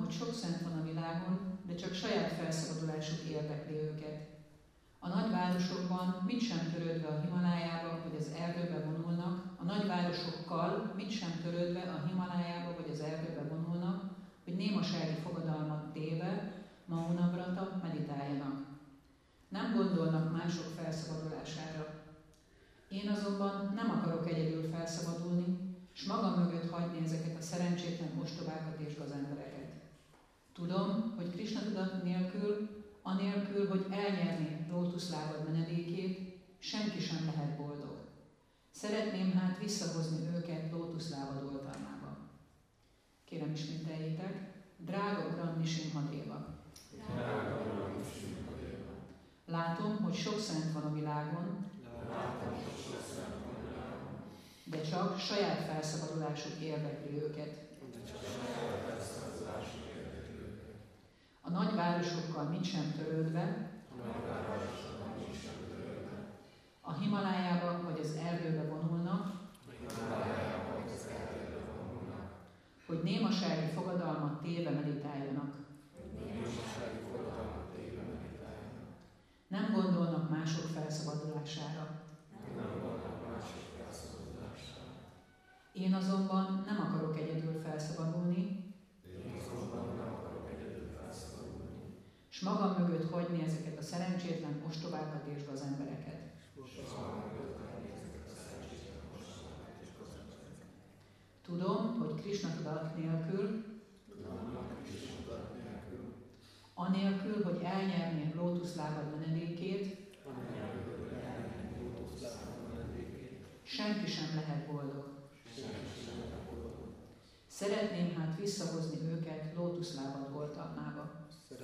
hogy sok szent van a világon, de csak saját felszabadulásuk érdekli őket. A nagyvárosokban mit sem törődve a Himalájába vagy az erdőbe vonulnak, a nagyvárosokkal mit sem törődve a Himalájába vagy az erdőbe vonulnak, hogy némasági fogadalmat téve, Mauna Vrata meditáljanak. Nem gondolnak mások felszabadulására. Én azonban nem akarok egyedül felszabadulni, s magam mögött hagyni ezeket a szerencsétlen ostobákat és gazembereket. Tudom, hogy Krisna tudat nélkül, anélkül, hogy elnyerné lótuszlábad menedékét, senki sem lehet boldog. Szeretném hát visszahozni őket lótuszlábad oltalmába. Kérem ismételjétek, drága Uram Nisimhadéva. Látom, hogy sok szent van a világon, de csak saját felszabadulásuk érdekli őket. A nagyvárosokkal mit sem törődve, a Himalájába vagy az erdőbe vonulnak, hogy némasági fogadalmat téve meditáljanak. Nem gondolnak mások felszabadulására. Én azonban nem akarok egyedül felszabadulni, s magam mögött hagyni ezeket a szerencsétlen ostobákat és gazembereket. Tudom, hogy Krisna tudat nélkül, anélkül, hogy elnyerné lótuszlábad menedékét, senki sem lehet boldog. Szeretném hát visszahozni őket lótuszlábad oltalmába.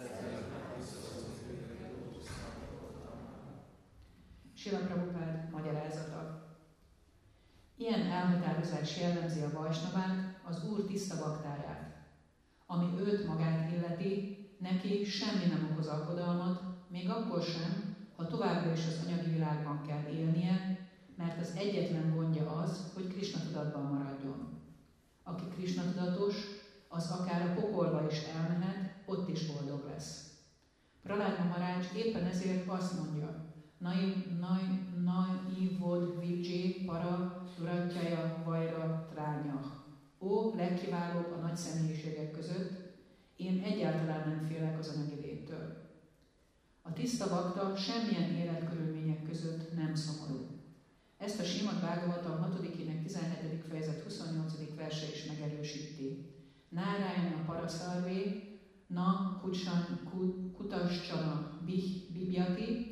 Srila Prabhupád magyarázata. Ilyen elhatározás jellemzi a vajsnavát, az Úr tiszta baktárát. Ami őt magát illeti, neki semmi nem okoz aggodalmat, még akkor sem, ha továbbra is az anyagi világban kell élnie, mert az egyetlen gondja az, hogy Krisna tudatban maradjon. Aki Krisna tudatos, az akár a pokolba is elmehet, ott is boldog lesz. Prahlad Maharaj éppen ezért azt mondja, Naivod Vijay para duratjaya vajra trányah. Ó, legkiválóbb a nagy személyiségek között, én egyáltalán nem félek az anyagi léttől. A tiszta bakta semmilyen életkörülmények között nem szomorú. Ezt a Srimad Bhagavatam 6. ének 17. fejezet 28. verse is megerősíti. Nárayana paraszarvé, na kutascsana bibjati,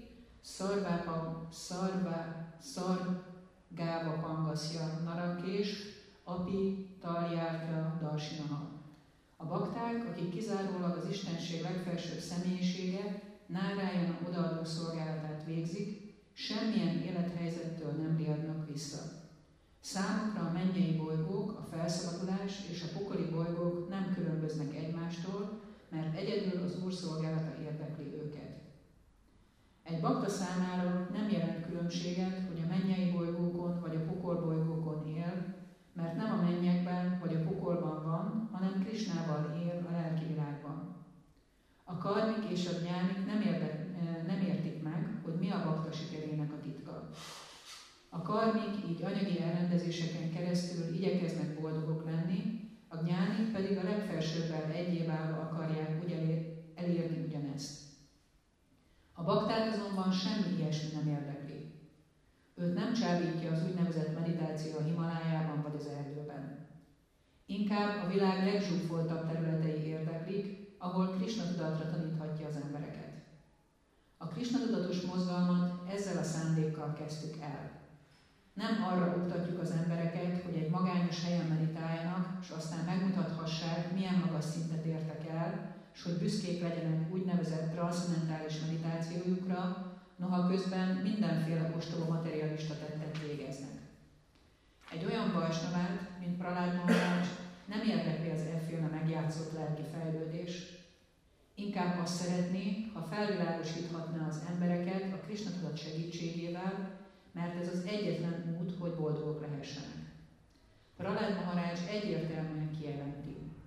szargáva pangaszja narakés, api tarjárja darsinaha. A bakták, akik kizárólag az Istenség legfelsőbb személyisége, Nárayana odaadó szolgálatát végzik, semmilyen élethelyzettől nem riadnak vissza. Számukra a mennyei bolygók, a felszabadulás és a pokoli bolygók nem különböznek egymástól, mert egyedül az Úr szolgálata érdekli őket. Egy bakta számára nem jelent különbséget, hogy a mennyei bolygókon vagy a pokolbolygókon él, mert nem a mennyekben vagy a pokolban van, hanem Krisnával él a lelki világban. A karmik és a gyánik nem értik meg, hogy mi a bakta sikerének a titka. A karmik így anyagi elrendezéseken keresztül igyekeznek boldogok lenni, a gyánik pedig a legfelsőbbel egyébállva akarják elérni ugyanezt. A baktát azonban semmi ilyesmi nem érdekli. Őt nem csábítja az úgynevezett meditáció a Himalájában vagy az erdőben. Inkább a világ legzsúfoltabb területei érdeklik, ahol Krisna tudatra taníthatja az embereket. A Krisna tudatos mozgalmat ezzel a szándékkal kezdtük el. Nem arra oktatjuk az embereket, hogy egy magányos helyen meditáljanak, és aztán megmutathassák, milyen magas szintet értek el, és hogy büszkék legyenek úgynevezett transzcendentális meditációjukra, noha közben mindenféle ostoba materialista tettet végeznek. Egy olyan vajsnavát, mint Prahlad Maharaj, nem érdekli az efféle megjátszott lelki fejlődés, inkább azt szeretné, ha felvilágosíthatná az embereket a Krisna tudat segítségével, mert ez az egyetlen út, hogy boldogok lehessenek. Prahlad Maharaj egyértelműen kijelenti.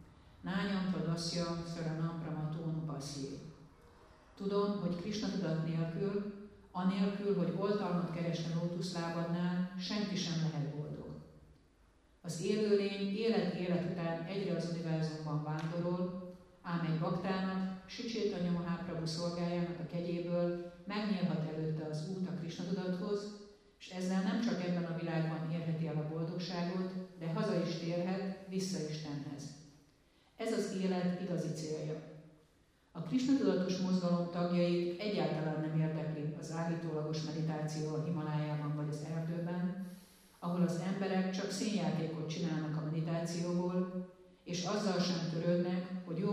Nányam tradasya saranam pramatón paszi. Tudom, hogy Krishna tudat nélkül, anélkül, hogy oltalmat keresne lótuszlábadnál, senki sem lehet boldog. Az élőlény élet után egyre az univerzumban vándorol, ám egy baktának, Sri Chaitanya Mahaprabhu szolgájának a kegyéből megnyílhat előtte az út a Krishna tudathoz, és ezzel nem csak ebben a világban érheti el a boldogságot, de haza is térhet, vissza Istenhez. Ez az élet igazi célja. A Krishna tudatos mozgalom tagjait egyáltalán nem érdekli az állítólagos meditáció a Himalájában vagy az erdőben, ahol az emberek csak színjátékot csinálnak a meditációból, és azzal sem törődnek,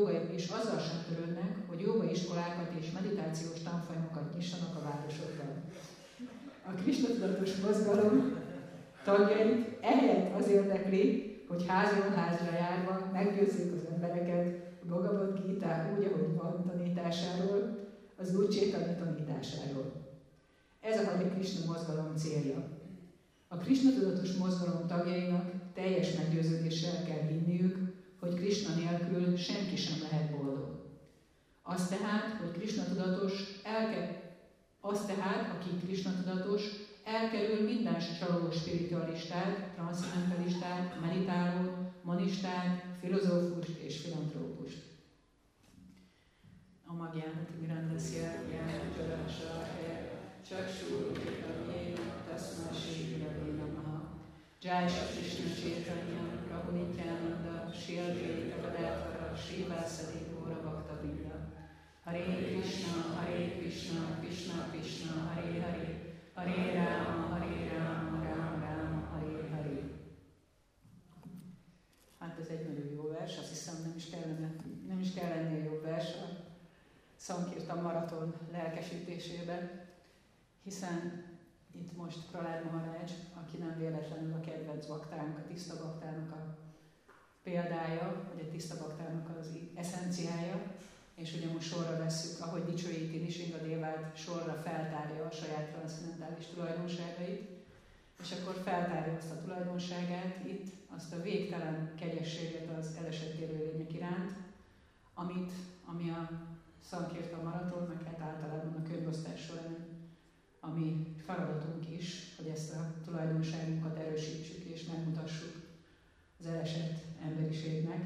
hogy jogaiskolákat és meditációs tanfolyamokat nyissanak a városokban. A Krishna tudatos mozgalom tagjait ehelyett az érdekli, hogy házról házra járva meggyőzzük az embereket a Bhagavad Gita úgy, ahogy van tanításáról, az Úr Chaitanya tanításáról. Ez a Hare Krishna mozgalom célja. A Krishna tudatos mozgalom tagjainak teljes meggyőződéssel kell hinniük, hogy Krishna nélkül senki sem lehet boldog. Az tehát, aki Krishna tudatos, elkerül minden csaló spiritualistát, transzcendentalistát, meditálót, monistát, filozófust és filantrópust. A Magyánati Mirandasya Gyánatadasa Csaksúrukitavjé Taszmasi Ravé Namaha Jai Krishna Chaitanya Prabhu Nityananda Shri Advaita Gadadhara Shri Vasadi Gaura Bhakta Vrinda Hare Krishna, Krishna Krishna, Hare Hare Hare Rama, Rama Rama, Hare Hare. Hát ez egy nagyon jó vers, azt hiszem nem is kell ennél jobb vers a Sankirtan maraton lelkesítésében, hiszen itt most Prahlad Maharaj, aki nem véletlenül a kedvenc baktánk, a tiszta baktának a példája, vagy a tiszta baktának az eszenciája, és ugye most sorra vesszük, ahogy dicsőíti Nisringadevát, sorra feltárja a saját transzcendentális tulajdonságait, és akkor feltárja azt a tulajdonságát itt, azt a végtelen kegyességet az elesett élőlények iránt, ami a Sankirtan maraton, meg hát általában a könyvosztás során a mi feladatunk is, hogy ezt a tulajdonságunkat erősítsük és megmutassuk az elesett emberiségnek,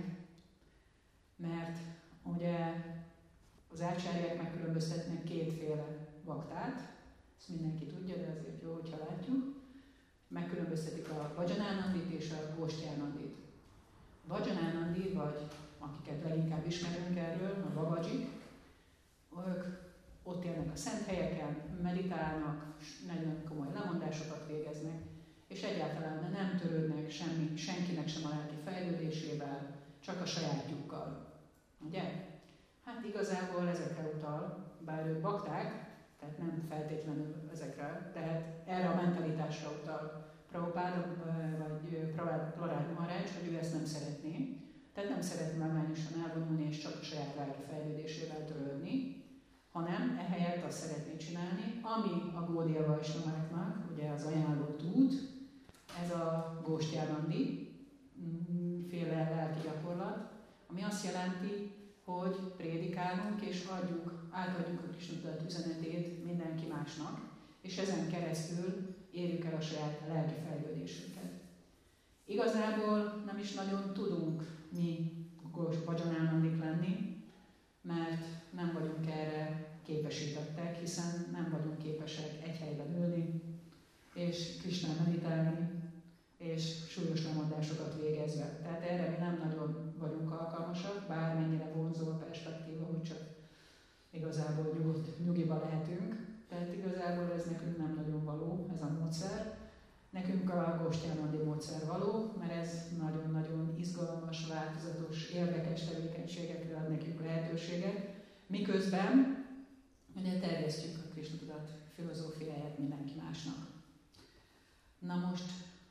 mert ugye az ácsárják megkülönböztetnek kétféle baktát, ezt mindenki tudja, de azért jó, hogyha látjuk. Megkülönböztetik a Bhajanánandit és a Góstyánandit. Bhajanánandi, vagy akiket leginkább ismerünk erről, a Babajik, ők ott élnek a szent helyeken, meditálnak, nagyon komoly lemondásokat végeznek, és egyáltalán nem törődnek senkinek sem a lelki fejlődésével, csak a sajátjukkal. Ugye? Hát igazából ezekre utal, bár ők bakták, tehát nem feltétlenül ezekre, tehát erre a mentalitásra utal Prabhupád, vagy Prahlad Maharaj, hogy ő ezt nem szeretné. Tehát nem szeretné magányosan elvonulni és csak a saját lelki fejlődésével törődni, hanem ehelyett azt szeretné csinálni, ami a Gaudiya Vaisnaváknak, ugye az ajánlott út, ez a Góstyánandi féle lelki gyakorlat, ami azt jelenti, hogy prédikálunk és átadjuk a Krishna tudat üzenetét mindenki másnak, és ezen keresztül érjük el a saját lelki fejlődésünket. Igazából nem is nagyon tudunk mi Bhajanánandik lenni, mert nem vagyunk erre képesítettek, hiszen nem vagyunk képesek egy helyben ülni, és Krishnán meditálni, és súlyos lemondásokat végezve. Tehát erre mi nem nagyon vagyunk alkalmasak, bármennyire vonzó a perspektíva, hogy csak igazából nyugiba lehetünk. Tehát igazából ez nekünk nem nagyon való, ez a módszer. Nekünk a Góstyánandi módszer való, mert ez nagyon-nagyon izgalmas, változatos, érdekes tevékenységekre ad nekünk lehetőséget, miközben ugye terjesztjük a Krishna tudat filozófiáját mindenki másnak. Na most,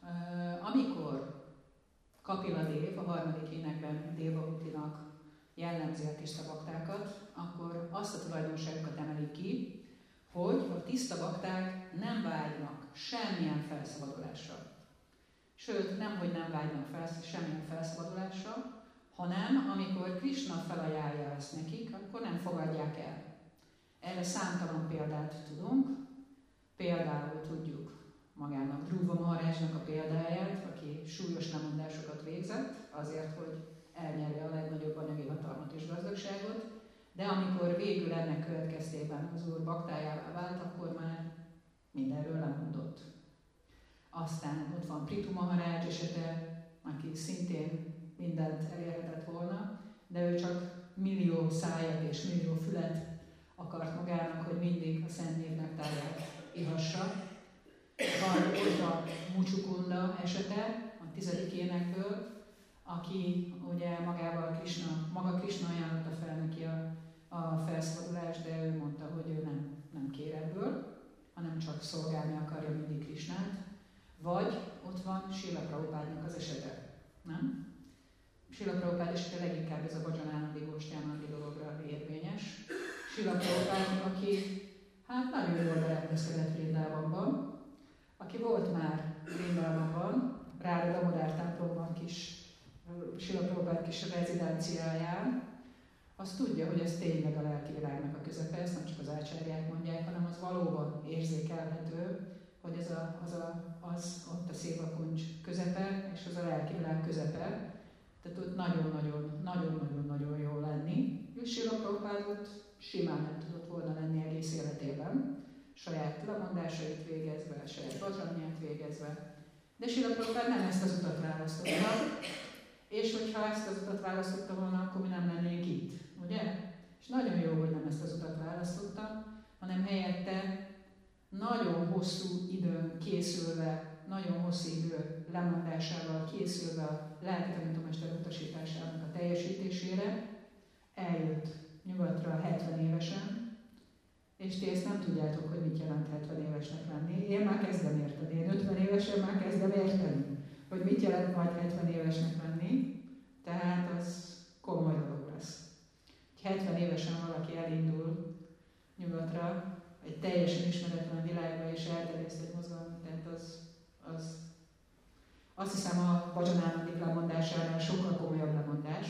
amikor Kapila Dév, a harmadik énekben Devahutinak jellemzi a tiszta baktákat, akkor azt a tulajdonságokat emeli ki, hogy a tiszta bakták nem vágynak semmilyen felszabadulásra. Sőt, nemhogy nem vágynak semmilyen felszabadulásra, hanem amikor Krishna felajánlja ezt nekik, akkor nem fogadják el. Erre számtalan példát tudunk. Például tudjuk magának Dhruva Maharajnak a példáját, aki súlyos lemondásokat végzett, azért, hogy elnyerje a legnagyobb anyagi hatalmat és gazdagságot, de amikor végül ennek következtében az úr baktájává vált, akkor már mindenről lemondott. Aztán ott van Prithu Maharaj esete, aki szintén mindent elérhetett volna, de ő csak millió szájat és millió fület akart magának, hogy mindig a szent név nektárját ihassa. Van ott a Mucsukunda esete, a 10. énekből, aki ugye maga Krishna ajánlotta fel neki a felszabadulást, de ő mondta, hogy ő nem kér ebből, hanem csak szolgálni akarja mindig Krishnát. Vagy ott van Srila Prabhupádnak az esete, nem? Srila Prabhupád esete leginkább ez a Bhajanánandi Góstyánandi dologra érvényes. Srila Prabhupád, aki hát nagyon jól berendezkedett Vrindávonban, aki volt már Vrindávonban, Ráda Damodár templomban kis Srila Prabhupád kis rezidenciáján, azt tudja, hogy ez tényleg a lelki világnak a közepe, ezt nem csak az ácsárják mondják, hanem az valóban érzékelhető, hogy ez az ott a Szévakuncs közepe, és az a lelki világ közepe. Tehát ott nagyon-nagyon jó lenni. És Srila Prabhupád ott simán nem tudott volna lenni egész életében, saját lemondásait végezve, saját bhajanját végezve. De Srila Prabhupád nem ezt az utat választotta, és hogyha ezt az utat választotta volna, akkor mi nem lennénk itt, ugye? És nagyon jó, hogy nem ezt az utat választotta, hanem helyette nagyon hosszú időn készülve, nagyon hosszú idő lemondásával készülve a lelkitanítómester utasításának a teljesítésére eljött nyugatra 70 évesen, és ti ezt nem tudjátok, hogy mit jelent 70 évesnek lenni. Én már kezdem érteni, én 50 évesen már kezdem érteni, hogy mit jelent majd 70 évesnek lenni, tehát az komoly dolog lesz. 70 évesen valaki elindul nyugatra, egy teljesen ismeretlen világba, és elterjeszt egy mozgalmat, tehát az azt hiszem a Bhajanánandi lemondásánál sokkal komolyabb lemondás,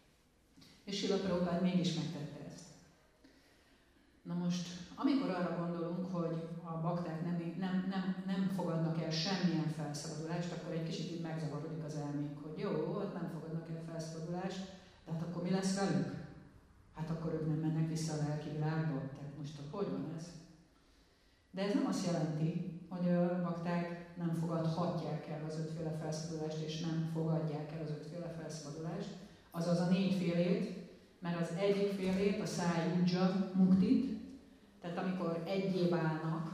és Srila Prabhupád mégis megtette ezt. Na most, amikor arra gondolunk, hogy a bakták nem fogadnak el semmilyen felszabadulást, akkor egy kicsit így megzavarodik az elménk, hogy jó, ott nem fogadnak el felszabadulást, de hát akkor mi lesz velük? Hát akkor ők nem mennek vissza a lelki világba, tehát most hogy van ez? De ez nem azt jelenti, hogy a bakták nem fogadhatják el az 5 felszabadulást, és nem fogadják el az 5 felszabadulást, azaz a 4 félét, mert az egyik félét, a szájúdzsa muktit, tehát amikor egyé válnak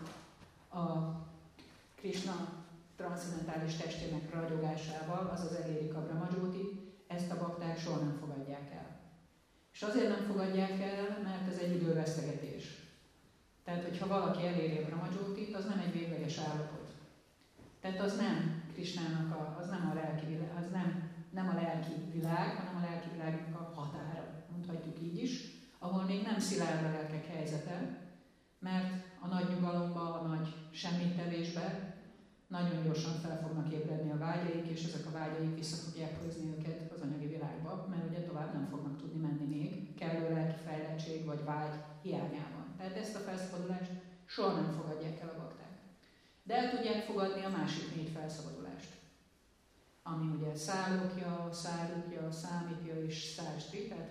a Krishna transzcendentális testének ragyogásával, azaz elérik a Brahma-jóti, ezt a bakták soha nem fogadják el. És azért nem fogadják el, mert ez egy idővesztegetés. Tehát, hogyha valaki eléri a Brahma-jótit, az nem egy végleges állapot. Tehát az nem Krishnának, az nem a lelki világ, az nem a lelki világ, hanem a lelki világnak a határa, mondhatjuk így is, ahol még nem szilárd a lelkek helyzete, mert a nagy nyugalomba, a nagy semmittevésbe nagyon gyorsan fel fognak ébredni a vágyaik, és ezek a vágyaik vissza fogják hozni őket az anyagi világba, mert ugye tovább nem fognak tudni menni még kellő lelki fejlettség vagy vágy hiányában. Tehát ezt a felszabadulást soha nem fogadják el a bakták. De el tudják fogadni a másik 4 felszabadulást, ami ugye szálokja, szárukja, számikja és szárstri, tehát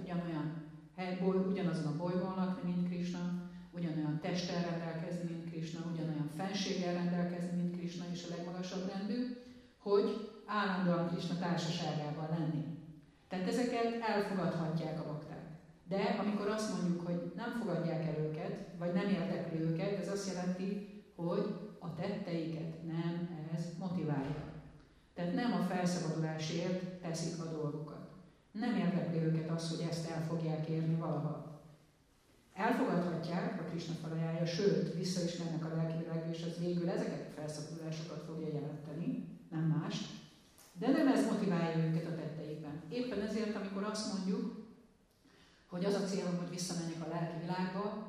ugyanazon a bolygón lakni, mint Krishna, ugyanolyan testtel rendelkezni, mint Krishna, ugyanolyan fenséggel rendelkezni, mint Krishna és a legmagasabb rendű, hogy állandóan Krishna társaságában lenni. Tehát ezeket elfogadhatják a bakták. De amikor azt mondjuk, hogy nem fogadják el őket, vagy nem érdekli őket, ez azt jelenti, hogy a tetteiket nem ez motiválja. Tehát nem a felszabadulásért teszik a dolgokat. Nem érdekli őket az, hogy ezt el fogják érni valaha. Elfogadhatják, a Krishna felajánlja, sőt, visszaismernek a lelki világba, és az végül ezeket a felszabadulásokat fogja jelenteni, nem mást, de nem ez motiválja őket a tetteikben. Éppen ezért, amikor azt mondjuk, hogy az a célom, hogy visszamenjek a lelki világba,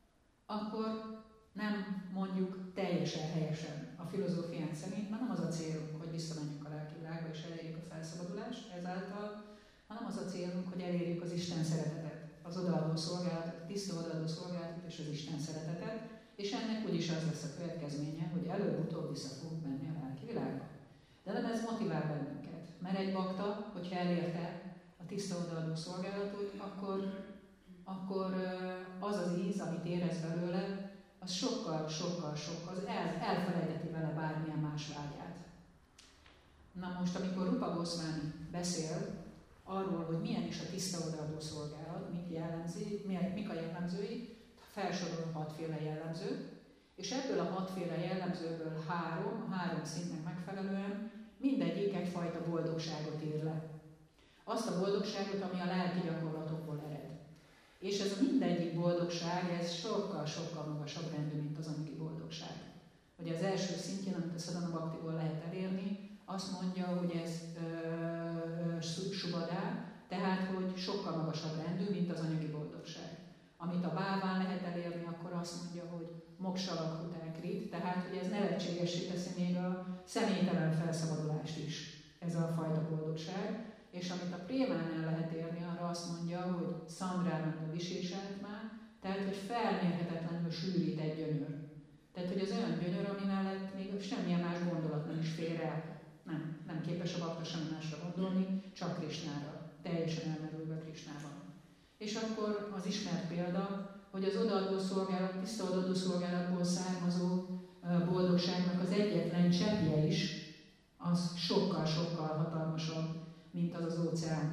akkor nem mondjuk teljesen helyesen a filozófián szerint, mert nem az a célunk, hogy visszamenjünk a lelki világba és elérjük a felszabadulást ezáltal, hanem az a célunk, hogy elérjük az Isten szeretetet, az odaadó szolgálatot, a tiszta odaadó szolgálatot és az Isten szeretetet, és ennek úgyis az lesz a következménye, hogy előbb-utóbb vissza fogunk menni a lelki világba. De nem ez motivál bennünket, mert egy bakta, hogyha elérte a tiszta odaadó szolgálatot, akkor az az íz, amit érez belőle, az sokkal, az elfelejteti vele bármilyen más vágyát. Na most, amikor Rupa Goswami beszél arról, hogy milyen is a tiszta odaadó szolgálat, mik a jellemzői, felsorol 6 féle jellemzőt, és ebből a 6 féle jellemzőből három szintnek megfelelően mindegyik egyfajta boldogságot ír le. Azt a boldogságot, ami a lelki gyakorlatokból ered. És ez a mindegyik boldogság, ez sokkal magasabb rendű, mint az anyagi boldogság. Ugye az első szintjén, amit a Sadhana Bhaktiból lehet elérni, azt mondja, hogy ez subhadá, tehát hogy sokkal magasabb rendű, mint az anyagi boldogság. Amit a báván lehet elérni, akkor azt mondja, hogy moksalakhutákrit, tehát hogy ez nevetségessé teszi még a személytelen felszabadulást is, ez a fajta boldogság. És amit a prémánál lehet érni, arra azt mondja, hogy szandránanda visésátmá, tehát hogy felmérhetetlenül sűrít egy gyönyör. Tehát hogy az olyan gyönyör, ami mellett még semmilyen más gondolat nem is fér el. Nem képes a bakta semmi másra gondolni, csak Krisnára, teljesen elmerülve Krisnában. És akkor az ismert példa, hogy az odaadó szolgálat, tiszta odaadó szolgálatból származó boldogságnak az egyetlen cseppje is, az sokkal hatalmasabb, mint az az óceán,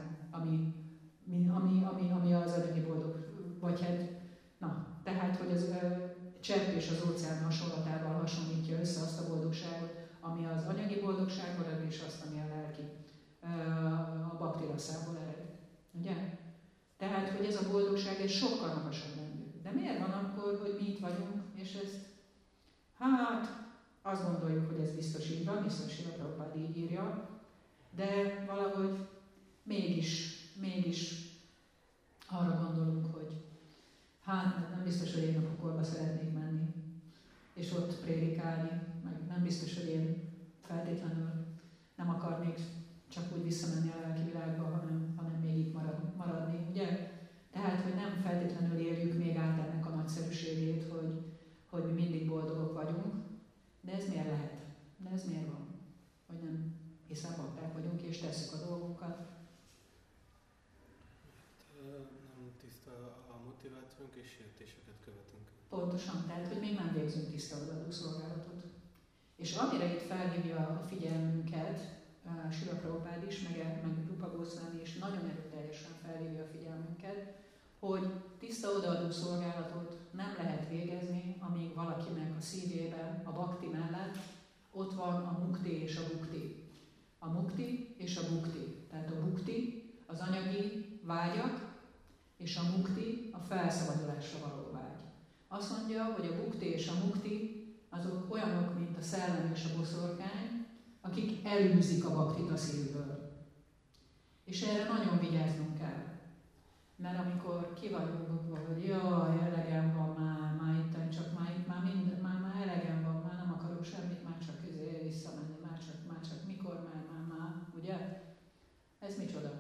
ami az anyagi boldog, vagy hát, tehát, hogy az csepp és az óceán hasonlatával hasonlítja össze azt a boldogságot, ami az anyagi boldogságból ered, és azt, ami a lelki, a bhakti raszából ered. Ugye? Tehát, hogy ez a boldogság egy sokkal magasabb rendű. De miért van akkor, hogy mi itt vagyunk, és ezt, azt gondoljuk, hogy ez biztos így van, biztos Srila Prabhupád így írja, de valahogy mégis arra gondolunk, hogy nem biztos, hogy én a pokolba szeretnék menni, és ott prédikálni, meg nem biztos, hogy én feltétlenül nem akarnék csak úgy visszamenni a lelki világba, hanem még itt maradni, ugye? Tehát, hogy nem feltétlenül érjük még át ennek a nagyszerűségét, hogy mi mindig boldogok vagyunk, de ez miért lehet? De ez miért van? Hogy nem hiszen bakták vagyunk és tesszük a dolgunkat. Nem tiszta a motivációnk és sértéseket követünk. Pontosan, tehát, hogy még nem végzünk tiszta odaadó szolgálatot. És amire itt felhívja a figyelmünket, Srila Prabhupád is, meg Rupa Goswami is nagyon erőteljesen felhívja a figyelmünket, hogy tiszta odaadó szolgálatot nem lehet végezni, amíg valakinek a szívében, a bhakti mellett ott van a mukti és a bukti. A mukti és a bukti. Tehát a bukti az anyagi vágyak, és a mukti a felszabadulásra való vágy. Azt mondja, hogy a bukti és a mukti azok olyanok, mint a szellem és a boszorkány, akik elűzik a bhaktit a szívből. És erre nagyon vigyáznunk kell. Mert amikor ki vagyunk bukva, hogy jaj, elegem van már itten, csak már elegem van, már nem akarok semmit, már csak visszamenni, már csak mikor, már, ugye? Ez micsoda?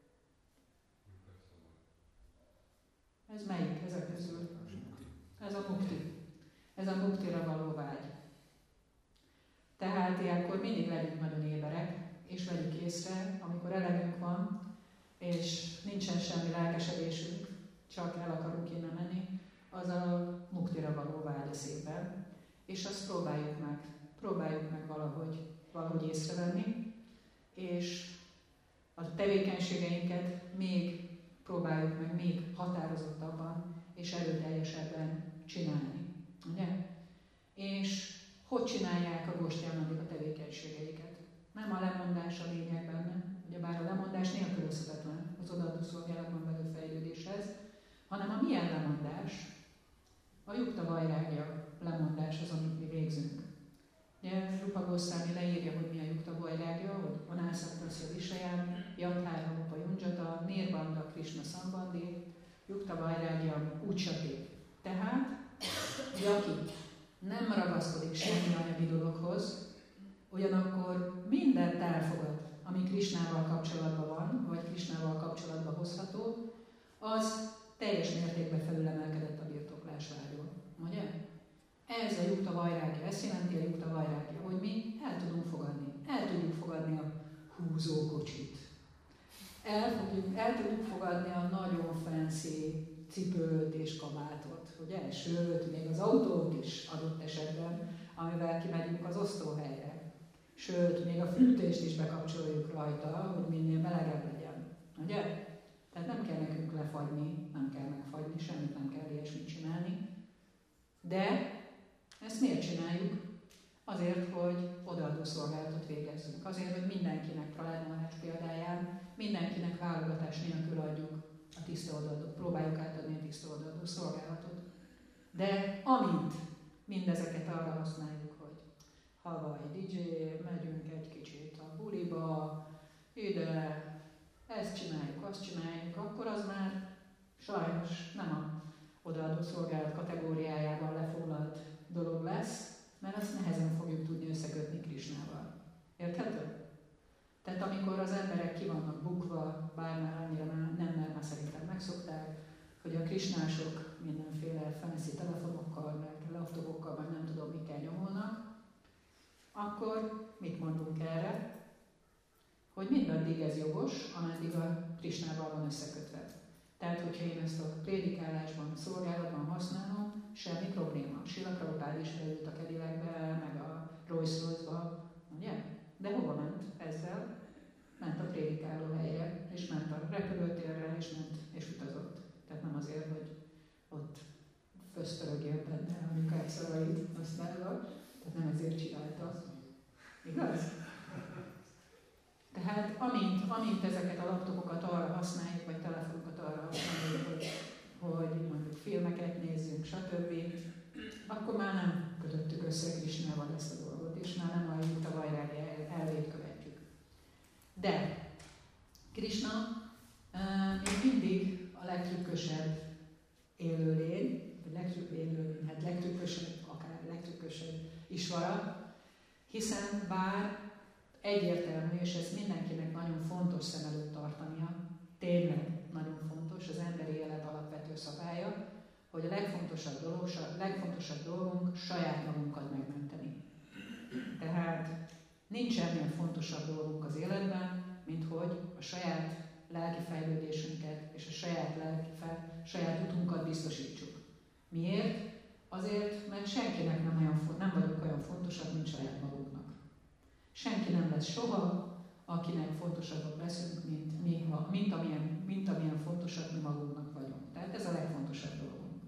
Ez melyik ezek közül? Ez a mukti. Ez a muktira való vágy. Tehát ilyenkor mindig legyünk nagyon éberek, és vegyük észre, amikor elegünk van, és nincsen semmi lelkesedésünk, csak el akarunk innen menni, az a muktira való vágy a szívben, és azt próbáljuk meg valahogy észrevenni, és a tevékenységeinket próbáljuk meg még határozottabban és erőteljesebben csinálni. Ugye? És hogy csinálják a Góstyánadik a tevékenységeiket? Nem a lemondás a lényeg benne, ugyebár a lemondás nélkülözhetetlen az odaadó szolgálatban belő fejlődéshez, hanem a milyen lemondás? A Jukta Vajrágya lemondás az, amit mi végzünk. Ugye Rupa Goswami leírja, hogy mi a Jukta Vajrágya, hogy Anászakrasya Visaján, Jathára Rupa Junjata, Nirbanda Krishna Sambandi, Jukta Vajrágya Ucsati. Tehát, hogy aki nem ragaszkodik semmi anyagi dologhoz, ugyanakkor mindent elfogad, ami Krisnával kapcsolatban van, vagy Krisnával kapcsolatban hozható, az teljes mértékben felülemelkedett a birtoklás vágyról. Ugye? Ez a Jukta Vajrágya, ezt jelenti a Jukta Vajrágya, hogy mi el tudjuk fogadni a húzókocsit. El tudjuk fogadni a nagyon fancy cipőt és kabátot, ugye? Sőt, még az autót is adott esetben, amivel kimegyünk az osztóhelyre. Sőt, még a fűtést is bekapcsoljuk rajta, hogy minél melegebb legyen. Ugye? Tehát nem kell nekünk lefagyni, nem kell megfagyni, semmit nem kell ilyesmit csinálni. De ezt miért csináljuk? Azért, hogy odaadó szolgálatot végezzünk. Azért, hogy mindenkinek, Prahlad Maharaj példáján, mindenkinek válogatás nélkül adjuk a tiszta odaadó, próbáljuk átadni a tiszta odaadó szolgálatot. De amint mindezeket arra használjuk, hogy havaj, DJ, megyünk egy kicsit a buliba, ide, ezt csináljuk, azt csináljuk, akkor az már sajnos nem a odaadó szolgálat kategóriájában lefoglalt dolog lesz, mert azt nehezen fogjuk tudni összekötni Krisnával. Érthető? Tehát amikor az emberek ki vannak bukva, bár már annyira nem, mert szerintem megszokták, hogy a krisnások mindenféle fancy telefonokkal, meg laptopokkal, meg nem tudom mikkel nyomolnak, akkor mit mondunk erre? Hogy mindaddig ez jogos, ameddig a Krisnával van összekötve. Tehát, hogyha én ezt a prédikálásban, szolgálatban használom, semmi probléma. Srila Prabhupád is beült a Cadillacbe, meg a Rolls-Royce-ba, ugye? De hova ment ezzel? Ment a prédikáló helyre, és ment a repülőtérre, és ment, és utazott. Tehát nem azért, hogy ott föztörögjön benne anyukák szavait használva, tehát nem ezért csinálta. Igaz? Tehát amint ezeket a laptopokat arra használjuk, vagy telefonokat arra használjuk, hogy mondjuk filmeket nézzünk, stb., akkor már nem kötöttük össze Krisnával ezt a dolgot, és már nem a Jukta Vajrágya elvét követjük. De Krisna még mindig a legtrükkösebb élőlény, vagy legtrükkösebb, akár legtrükkösebb Isvara, hiszen bár egyértelmű, és ez mindenkinek nagyon fontos szem előtt tartania, tényleg nagyon fontos, az emberi élet alapvető szabálya, hogy a legfontosabb dolgunk saját magunkat megmenteni. Tehát nincs ennél fontosabb dolgunk az életben, mint hogy a saját lelki fejlődésünket és a saját utunkat biztosítsuk. Miért? Azért, mert senkinek nem vagyunk olyan fontosak, mint saját magunknak. Senki nem lesz soha, akinek fontosabbak leszünk, mint amilyen fontosak mi magunknak vagyunk. Tehát ez a legfontosabb dolgunk.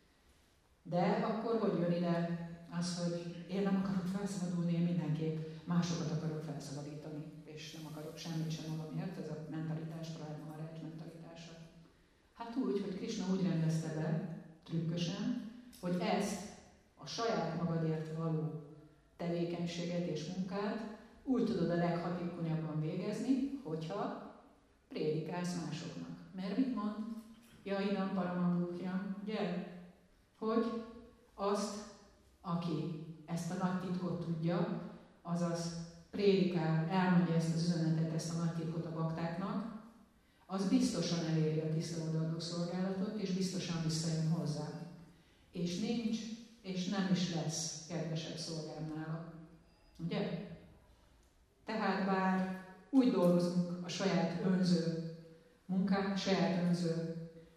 De akkor hogy jön ide az, hogy én nem akarok felszabadulni, én mindenképp másokat akarok felszabadítani, és nem akarok semmit sem magamért, ez a mentalitás, Prahlad Maharaj mentalitása. Hát úgy, hogy Krisna úgy rendezte be, trükkösen, hogy ezt a saját magadért való tevékenységet és munkát úgy tudod a leghatékonyabban végezni, hogyha prédikálsz másoknak. Mert mit mond? Jainam Paramamukhyam, ugye? Hogy azt, aki ezt a nagy titkot tudja, azaz prédikál, elmondja ezt az üzenetet, ezt a nagy titkot a baktáknak, az biztosan eléri a tiszta odaadó szolgálatot, és biztosan visszajön hozzá. És nincs, és nem is lesz kedvesebb szolgám nála. Ugye? Tehát bár úgy dolgozunk a saját önző munkánk, saját önző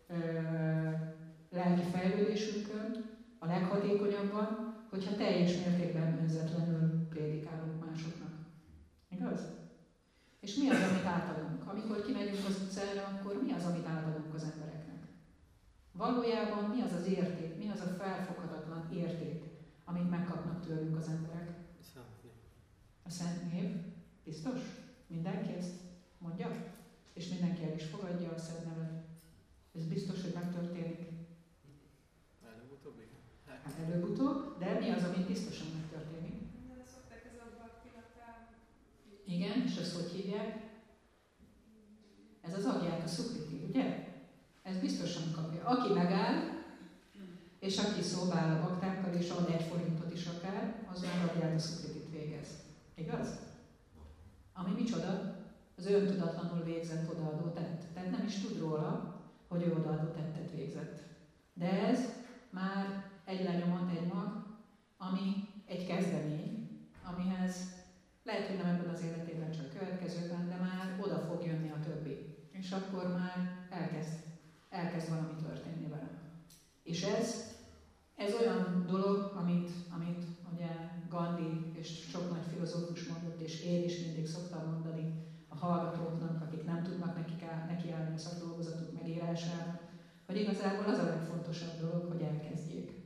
lelki fejlődésünkön, a leghatékonyabban, hogyha teljes mértékben önzetlenül prédikálunk másoknak. Igaz? És mi az, amit átadunk? Amikor kimegyünk az utcára, akkor mi az, amit átadunk az embereknek? Valójában mi az az érték, mi az a felfoghatatlan érték, amit megkapnak tőlünk az emberek? A Szent Név. Biztos? Mindenki ezt mondja? És mindenki el is fogadja a Szent Nevet. Ez biztos, hogy megtörténik? Előbb-utóbb, igen. Hát előbb-utóbb, de mi az, amit biztosan megtörténik? Igen, és ezt hogy hívják? Ez az agyát, a szukriti, ugye? Ez biztosan kapja. Aki megáll, és aki szolgál a baktákkal, és ad 1 forintot is akár, az már agyát, a szukritit végez. Igaz? Ami micsoda? az öntudatlanul végzett odaadó tett. Tehát nem is tud róla, hogy ő odaadó tettet végzett. De ez már egy lenyomat, egy mag, ami egy kezdemény, amihez lehet, hogy nem ebben az életében, csak a következőben, de már oda fog jönni a többi. És akkor már elkezd valami történni vele. És ez olyan dolog, amit ugye Gandhi és sok nagy filozófus mondott, és én is mindig szoktam mondani a hallgatóknak, akik nem tudnak nekiállni a szakdolgozatuk megírására, hogy igazából az a legfontosabb dolog, hogy elkezdjék.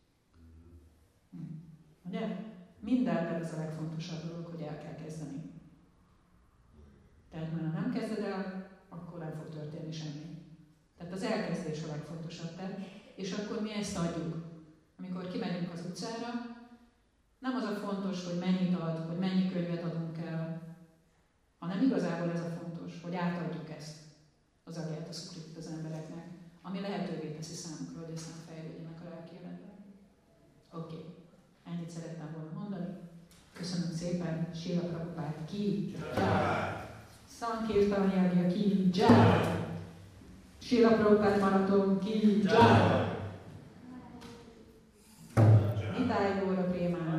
Ugye? Mindenben ez a legfontosabb dolog, hogy el kell kezdeni. Tehát, mert ha nem kezded el, akkor nem fog történni semmi. Tehát az elkezdés a legfontosabb tett, és akkor mi ezt adjuk. Amikor kimegyünk az utcára, nem az a fontos, hogy mennyit ad, hogy mennyi könyvet adunk el, hanem igazából ez a fontos, hogy átadjuk ezt az agát, a szukrit az embereknek, ami lehetővé teszi számukra, hogy aztán fejlődjenek a lelki életben. Oké. Ennyit szerettem volna mondani. Köszönöm szépen, Srila Prabhupád ki Jai! Sankirtan Yagya ki Jai! Srila Prabhupád Marathon ki Jai! Nitáj Góra Prémán